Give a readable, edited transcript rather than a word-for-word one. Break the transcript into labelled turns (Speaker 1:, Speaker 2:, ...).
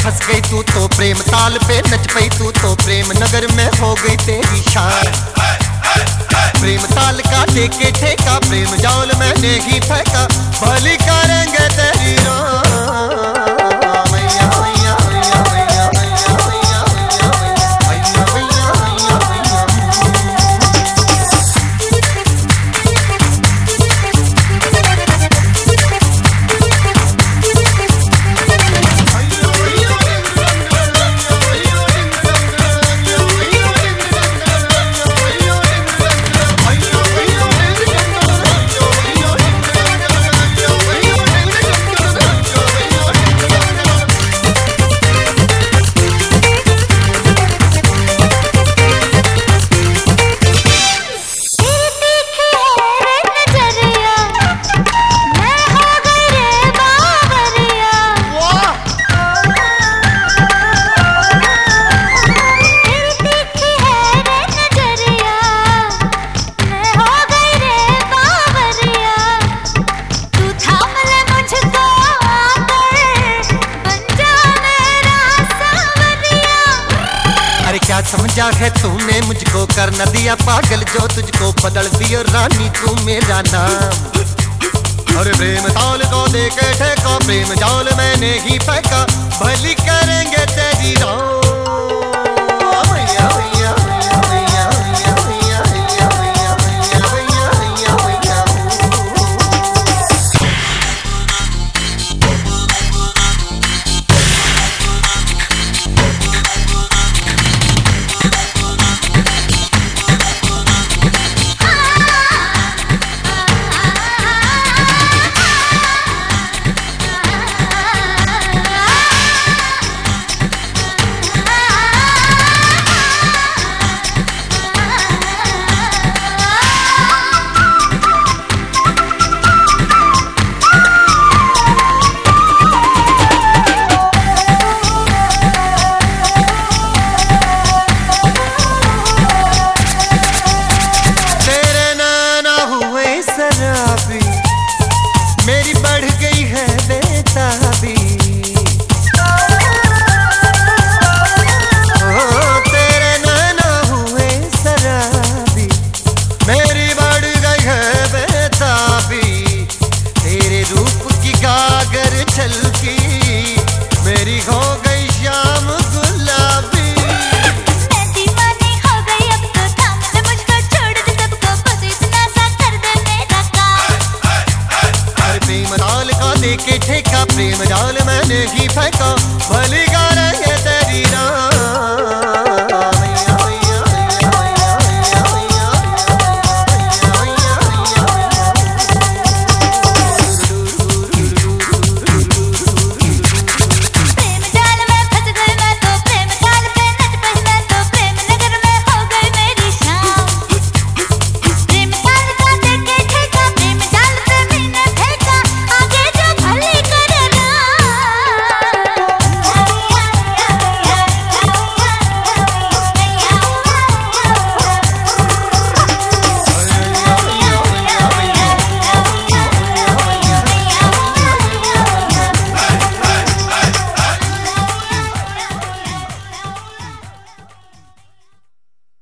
Speaker 1: फंस गई तू तो प्रेम ताल पे नच पई तू तो प्रेम नगर में हो गई तेरी शान। प्रेम ताल का देके ठेका प्रेम जाल मैंने ही फेंका भली करेंगे तेरी क्या समझा है तूने मुझको कर न दिया पागल जो तुझको बदल दिया रानी तू मेरा नाम। अरे प्रेम ताल को देके ठेका प्रेम जाल मैंने ही फेंका भली करेंगे तेरी मेरी बढ़ गई है बेताबी। तेरे नैना हुए शराबी मेरी बढ़ गई है बेताबी। तेरे रूप की गागर छलकी मेरी हो गई शाम गुलाबी।
Speaker 2: मैं दीवानी हो गई अब तो थाम ले मुझको छोड़ दे सबको बस इतना सा कर दे मेरा काम।
Speaker 1: प्रेम जाल का देके ठेका प्रेम जाल मैंने ही फेंका भली